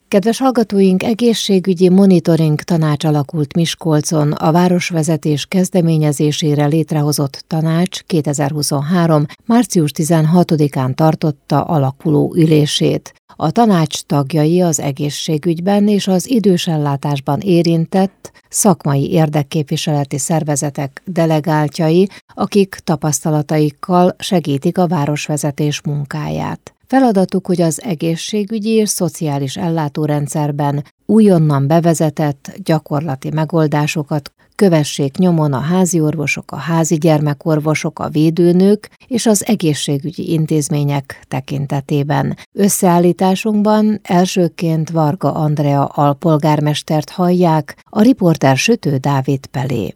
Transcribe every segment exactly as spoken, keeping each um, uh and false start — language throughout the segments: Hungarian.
Kedves hallgatóink, egészségügyi monitoring tanács alakult Miskolcon, a városvezetés kezdeményezésére létrehozott tanács kétezer-huszonhárom. március tizenhatodikán tartotta alakuló ülését. A tanács tagjai az egészségügyben és az idősellátásban érintett szakmai érdekképviseleti szervezetek delegáltjai, akik tapasztalataikkal segítik a városvezetés munkáját. Feladatuk, hogy az egészségügyi és szociális ellátórendszerben újonnan bevezetett gyakorlati megoldásokat kövessék nyomon a háziorvosok, a házi gyermekorvosok, a védőnők és az egészségügyi intézmények tekintetében. Összeállításunkban elsőként Varga Andrea alpolgármestert hallják, a riporter Sütő Dávid Pelé.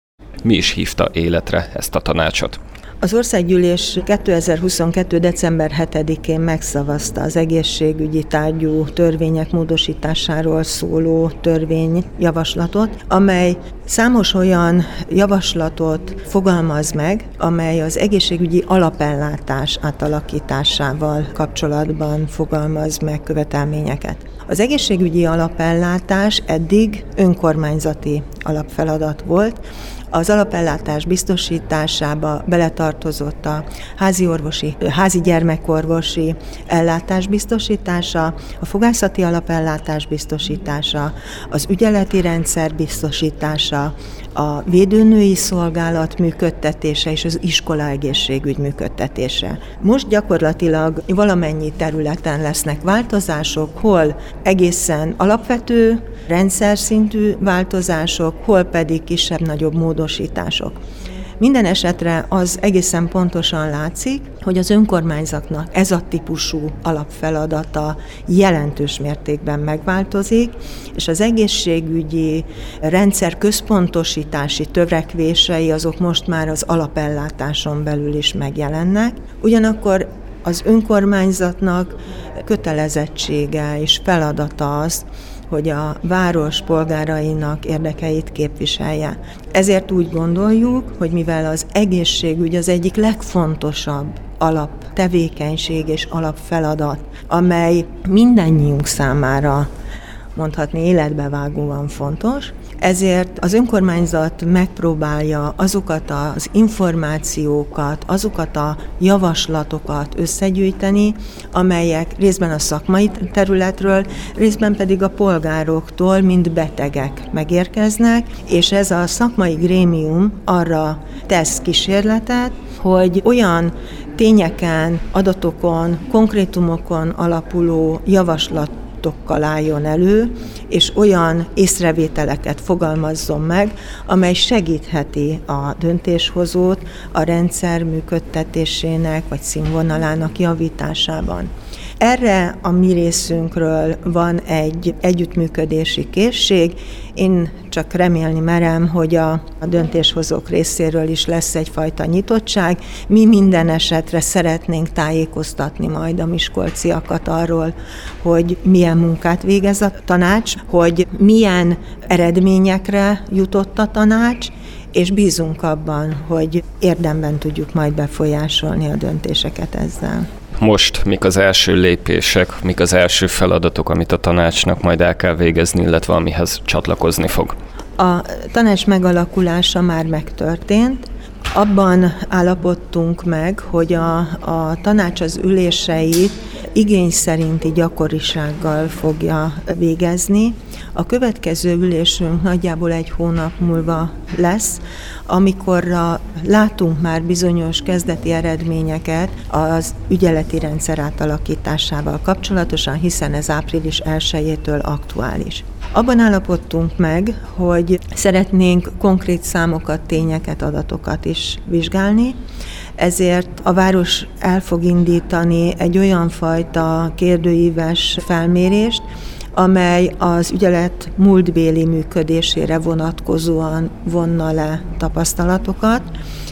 Mi is hívta életre ezt a tanácsot? Az országgyűlés kétezer-huszonkettő. december hetedikén megszavazta az egészségügyi tárgyú törvények módosításáról szóló törvényjavaslatot, amely számos olyan javaslatot fogalmaz meg, amely az egészségügyi alapellátás átalakításával kapcsolatban fogalmaz meg követelményeket. Az egészségügyi alapellátás eddig önkormányzati alapfeladat volt. Az alapellátás biztosításába beletartozott a házi orvosi, házi gyermekorvosi ellátás biztosítása, a fogászati alapellátás biztosítása, az ügyeleti rendszer biztosítása, a védőnői szolgálat működtetése és az iskola egészségügy működtetése. Most gyakorlatilag valamennyi területen lesznek változások, hol egészen alapvető, rendszer szintű változások, hol pedig kisebb-nagyobb módosítások. Minden esetre az egészen pontosan látszik, hogy az önkormányzatnak ez a típusú alapfeladata jelentős mértékben megváltozik, és az egészségügyi rendszer központosítási törekvései azok most már az alapellátáson belül is megjelennek. Ugyanakkor az önkormányzatnak kötelezettsége és feladata az, hogy a város polgárainak érdekeit képviselje. Ezért úgy gondoljuk, hogy mivel az egészségügy az egyik legfontosabb alaptevékenység és alapfeladat, amely mindannyiunk számára mondhatni életbevágóan fontos, ezért az önkormányzat megpróbálja azokat az információkat, azokat a javaslatokat összegyűjteni, amelyek részben a szakmai területről, részben pedig a polgároktól, mint betegek megérkeznek, és ez a szakmai grémium arra tesz kísérletet, hogy olyan tényeken, adatokon, konkrétumokon alapuló javaslat álljon elő, és olyan észrevételeket fogalmazzon meg, amely segítheti a döntéshozót a rendszer működtetésének vagy színvonalának javításában. Erre a mi részünkről van egy együttműködési készség. Én csak remélni merem, hogy a, a döntéshozók részéről is lesz egyfajta nyitottság. Mi minden esetre szeretnénk tájékoztatni majd a miskolciakat arról, hogy milyen munkát végez a tanács, hogy milyen eredményekre jutott a tanács, és bízunk abban, hogy érdemben tudjuk majd befolyásolni a döntéseket ezzel. Most mik az első lépések, mik az első feladatok, amit a tanácsnak majd el kell végezni, illetve amihez csatlakozni fog? A tanács megalakulása már megtörtént. Abban állapodtunk meg, hogy a, a tanács az üléseit igény szerinti gyakorisággal fogja végezni. A következő ülésünk nagyjából egy hónap múlva lesz, amikorra látunk már bizonyos kezdeti eredményeket az ügyeleti rendszer átalakításával kapcsolatosan, hiszen ez április elsejétől aktuális. Abban állapodtunk meg, hogy szeretnénk konkrét számokat, tényeket, adatokat is vizsgálni, ezért a város el fog indítani egy olyan fajta kérdőíves felmérést, amely az ügyelet múltbéli működésére vonatkozóan vonna le tapasztalatokat,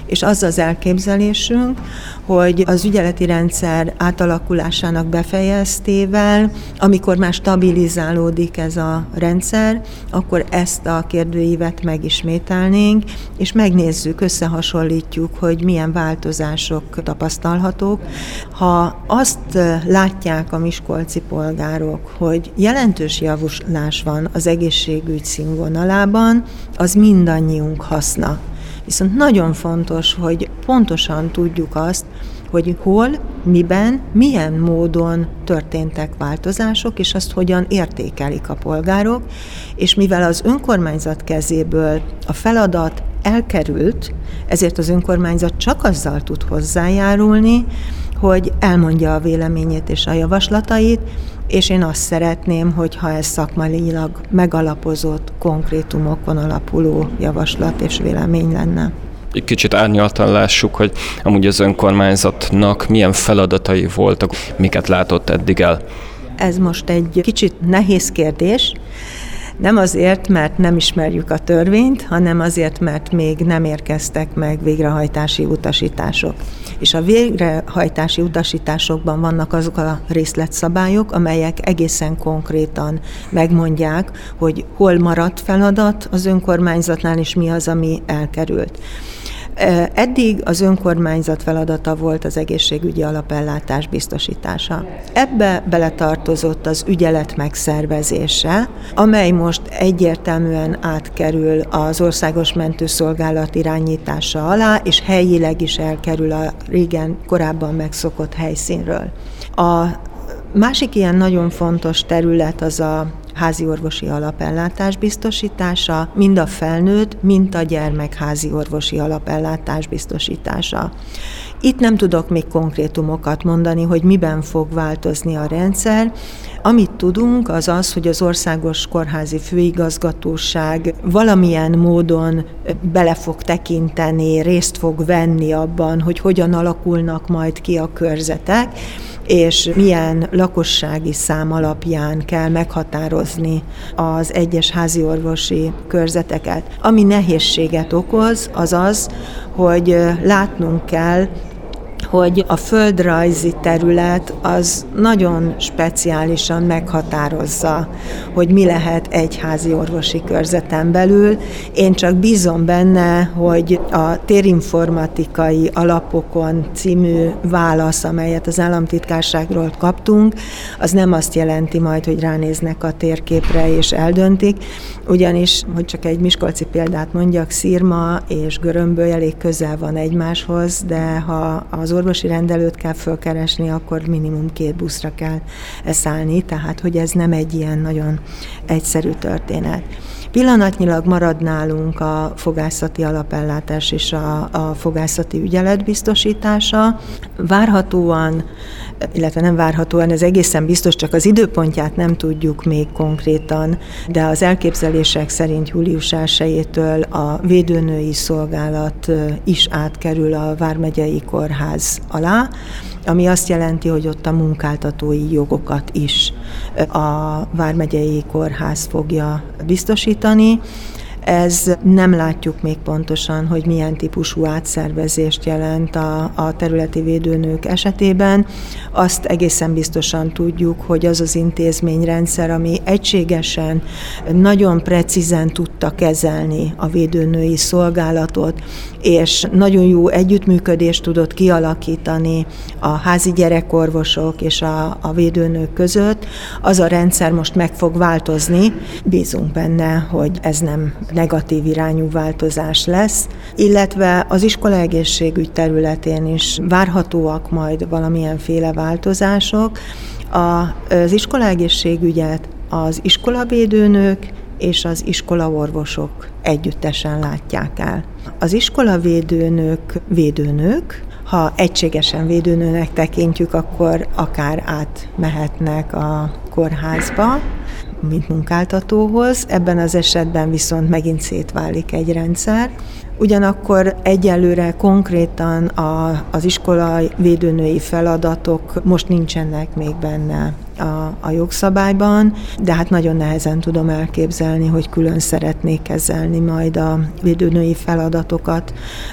és az az elképzelésünk, hogy az ügyeleti rendszer átalakulásának befejeztével, amikor már stabilizálódik ez a rendszer, akkor ezt a kérdőívet megismételnénk, és megnézzük, összehasonlítjuk, hogy milyen változások tapasztalhatók. Ha azt látják a miskolci polgárok, hogy jelentős javulás van az egészségügy színvonalában, az mindannyiunk haszna. Viszont nagyon fontos, hogy pontosan tudjuk azt, hogy hol, miben, milyen módon történtek változások, és azt hogyan értékelik a polgárok, és mivel az önkormányzat kezéből a feladat elkerült, ezért az önkormányzat csak azzal tud hozzájárulni, hogy elmondja a véleményét és a javaslatait, és én azt szeretném, hogyha ez szakmailag megalapozott, konkrétumokon alapuló javaslat és vélemény lenne. Egy kicsit árnyaltan lássuk, hogy amúgy az önkormányzatnak milyen feladatai voltak, miket látott eddig el. Ez most egy kicsit nehéz kérdés. Nem azért, mert nem ismerjük a törvényt, hanem azért, mert még nem érkeztek meg végrehajtási utasítások. És a végrehajtási utasításokban vannak azok a részletszabályok, amelyek egészen konkrétan megmondják, hogy hol maradt feladat az önkormányzatnál, és mi az, ami elkerült. Eddig az önkormányzat feladata volt az egészségügyi alapellátás biztosítása. Ebbe beletartozott az ügyelet megszervezése, amely most egyértelműen átkerül az Országos Mentőszolgálat irányítása alá, és helyileg is elkerül a régen korábban megszokott helyszínről. A másik ilyen nagyon fontos terület az a házi orvosi alapellátás biztosítása, mind a felnőtt, mind a gyermek házi orvosi alapellátás biztosítása. Itt nem tudok még konkrétumokat mondani, hogy miben fog változni a rendszer. Amit tudunk, az az, hogy az Országos Kórházi Főigazgatóság valamilyen módon bele fog tekinteni, részt fog venni abban, hogy hogyan alakulnak majd ki a körzetek, és milyen lakossági szám alapján kell meghatározni az egyes háziorvosi körzeteket. Ami nehézséget okoz, az az, hogy látnunk kell, hogy a földrajzi terület az nagyon speciálisan meghatározza, hogy mi lehet egy házi orvosi körzeten belül. Én csak bízom benne, hogy a térinformatikai alapokon című válasz, amelyet az államtitkárságról kaptunk, az nem azt jelenti majd, hogy ránéznek a térképre és eldöntik, ugyanis, hogy csak egy miskolci példát mondjak, Szirma és Görömböly elég közel van egymáshoz, de ha az orvosi rendelőt kell fölkeresni, akkor minimum két buszra kell szállni, tehát hogy ez nem egy ilyen nagyon egyszerű történet. Pillanatnyilag marad nálunk a fogászati alapellátás és a, a fogászati ügyelet biztosítása. Várhatóan, illetve nem várhatóan, ez egészen biztos, csak az időpontját nem tudjuk még konkrétan, de az elképzelések szerint július elsejétől a védőnői szolgálat is átkerül a vármegyei kórház alá, ami azt jelenti, hogy ott a munkáltatói jogokat is a vármegyei kórház fogja biztosítani. Ez nem látjuk még pontosan, hogy milyen típusú átszervezést jelent a, a területi védőnők esetében. Azt egészen biztosan tudjuk, hogy az az intézményrendszer, ami egységesen, nagyon precízen tudta kezelni a védőnői szolgálatot, és nagyon jó együttműködést tudott kialakítani a házi gyerekorvosok és a, a védőnők között, az a rendszer most meg fog változni. Bízunk benne, hogy ez nem negatív irányú változás lesz, illetve az iskolaegészségügy területén is várhatóak majd valamilyenféle változások. Az iskolaegészségügyet az iskolavédőnők és az iskolaorvosok együttesen látják el. Az iskolavédőnők védőnők, ha egységesen védőnőnek tekintjük, akkor akár átmehetnek a kórházba, mint munkáltatóhoz, ebben az esetben viszont megint szétválik egy rendszer. Ugyanakkor egyelőre konkrétan a, az iskolai védőnői feladatok most nincsenek még benne a, a jogszabályban, de hát nagyon nehezen tudom elképzelni, hogy külön szeretnék kezelni majd a védőnői feladatokat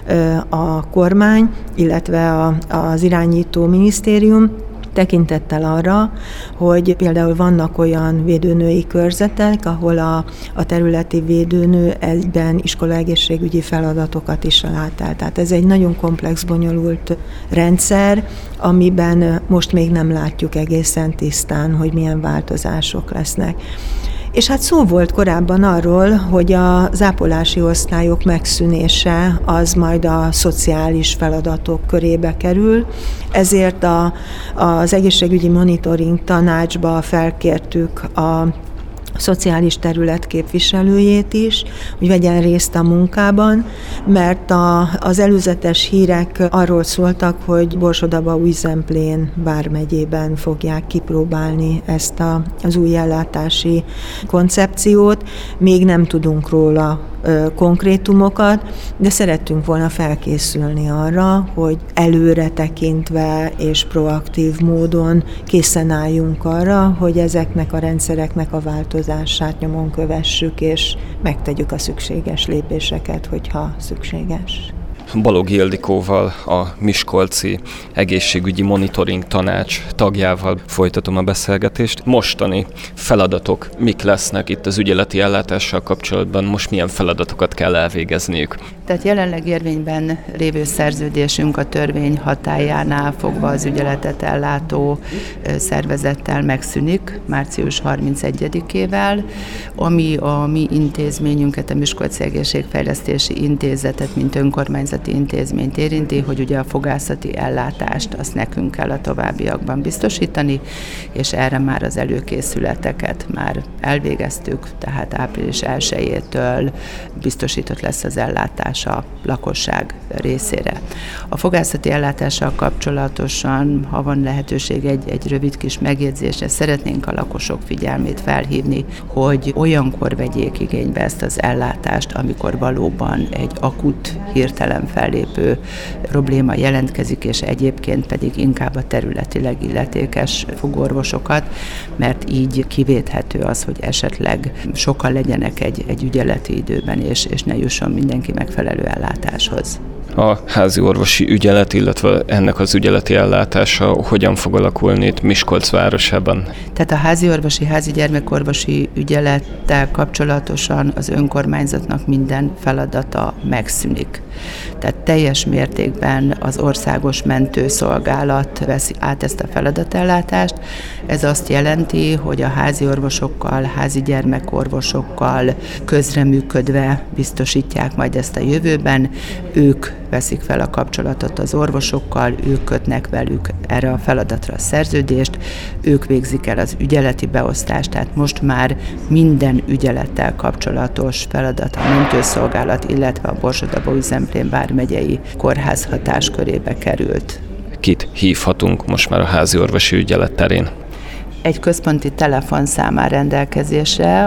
a kormány, illetve a, az irányító minisztérium, tekintettel arra, hogy például vannak olyan védőnői körzetek, ahol a, a területi védőnő egyben iskolaegészségügyi feladatokat is lát el. Tehát ez egy nagyon komplex, bonyolult rendszer, amiben most még nem látjuk egészen tisztán, hogy milyen változások lesznek. És hát szó volt korábban arról, hogy az ápolási osztályok megszűnése az majd a szociális feladatok körébe kerül, ezért a, az egészségügyi monitoring tanácsba felkértük a szociális terület képviselőjét is, hogy vegyen részt a munkában, mert a, az előzetes hírek arról szóltak, hogy Borsod-Abaúj-Zemplén vármegyében fogják kipróbálni ezt a, az új ellátási koncepciót. Még nem tudunk róla ö, konkrétumokat, de szerettünk volna felkészülni arra, hogy előre tekintve és proaktív módon készen álljunk arra, hogy ezeknek a rendszereknek a változását nyomon kövessük, és megtegyük a szükséges lépéseket, hogyha szükséges. Balogh Ildikóval, a Miskolci Egészségügyi Monitoring Tanács tagjával folytatom a beszélgetést. Mostani feladatok mik lesznek itt az ügyeleti ellátással kapcsolatban? Most milyen feladatokat kell elvégezniük? Tehát jelenleg érvényben lévő szerződésünk a törvény hatályánál fogva az ügyeletet ellátó szervezettel megszűnik március harmincegyedikével, ami a mi intézményünket, a Miskolci Egészségfejlesztési Intézetet, mint önkormányzati intézményt érinti, hogy ugye a fogászati ellátást azt nekünk kell a továbbiakban biztosítani, és erre már az előkészületeket már elvégeztük, tehát április elsejétől biztosított lesz az ellátás a lakosság részére. A fogászati ellátással kapcsolatosan, ha van lehetőség, egy, egy rövid kis megjegyzésre szeretnénk a lakosok figyelmét felhívni, hogy olyankor vegyék igénybe ezt az ellátást, amikor valóban egy akut, hirtelen fellépő probléma jelentkezik, és egyébként pedig inkább a területileg illetékes fogorvosokat, mert így kivéthető az, hogy esetleg sokan legyenek egy, egy ügyeleti időben, és, és ne jusson mindenki megfelelő ellátáshoz. A házi orvosi ügyelet, illetve ennek az ügyeleti ellátása hogyan fog alakulni itt Miskolc városában? Tehát a házi orvosi, házi gyermekorvosi ügyelettel kapcsolatosan az önkormányzatnak minden feladata megszűnik. Tehát teljes mértékben az országos mentőszolgálat veszi át ezt a feladatellátást. Ez azt jelenti, hogy a házi orvosokkal, házi gyermekorvosokkal közreműködve biztosítják majd ezt a jövőben. Ők veszik fel a kapcsolatot az orvosokkal, ők kötnek velük erre a feladatra a szerződést, ők végzik el az ügyeleti beosztást, tehát most már minden ügyelettel kapcsolatos feladat a mentőszolgálat, illetve a Borsod-Abaúj-Zemplén vármegyei kórház hatáskörébe került. Kit hívhatunk most már a házi orvosi ügyelet terén? Egy központi telefonszám áll rendelkezésre,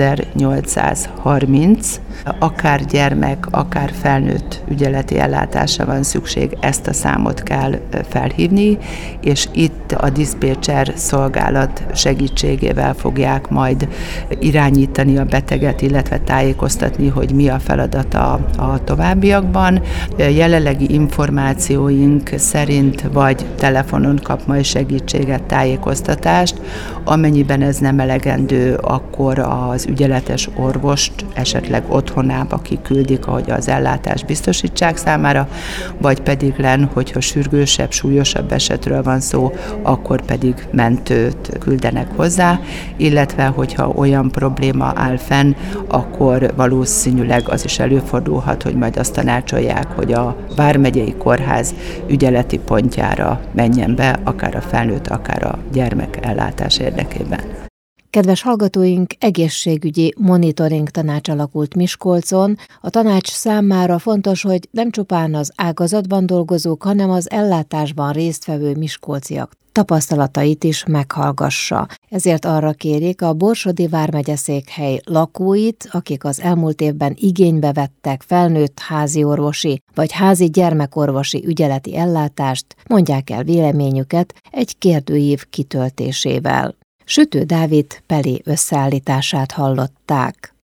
ezernyolcszázharminc, akár gyermek, akár felnőtt ügyeleti ellátásra van szükség, ezt a számot kell felhívni, és itt a diszpécser szolgálat segítségével fogják majd irányítani a beteget, illetve tájékoztatni, hogy mi a feladata a továbbiakban. Jelenlegi információink szerint vagy telefonon kap majd segítséget, tájékoztatást, amennyiben ez nem elegendő, akkor az ügyeletes orvost esetleg otthonába kiküldik, ahogy az ellátást biztosítsák számára, vagy pedig len, hogyha sürgősebb, súlyosabb esetről van szó, akkor pedig mentőt küldenek hozzá, illetve hogyha olyan probléma áll fenn, akkor valószínűleg az is előfordulhat, hogy majd azt tanácsolják, hogy a vármegyei kórház ügyeleti pontjára menjen be, akár a felnőtt, akár a gyermek ellátás érdekében. Kedves hallgatóink, egészségügyi monitoring tanács alakult Miskolcon. A tanács számára fontos, hogy nem csupán az ágazatban dolgozók, hanem az ellátásban résztvevő miskolciak tapasztalatait is meghallgassa. Ezért arra kérik a Borsodi vármegyeszékhely lakóit, akik az elmúlt évben igénybe vettek felnőtt házi orvosi vagy házi gyermekorvosi ügyeleti ellátást, mondják el véleményüket egy kérdőív kitöltésével. Sütő Dávid Peli összeállítását hallották.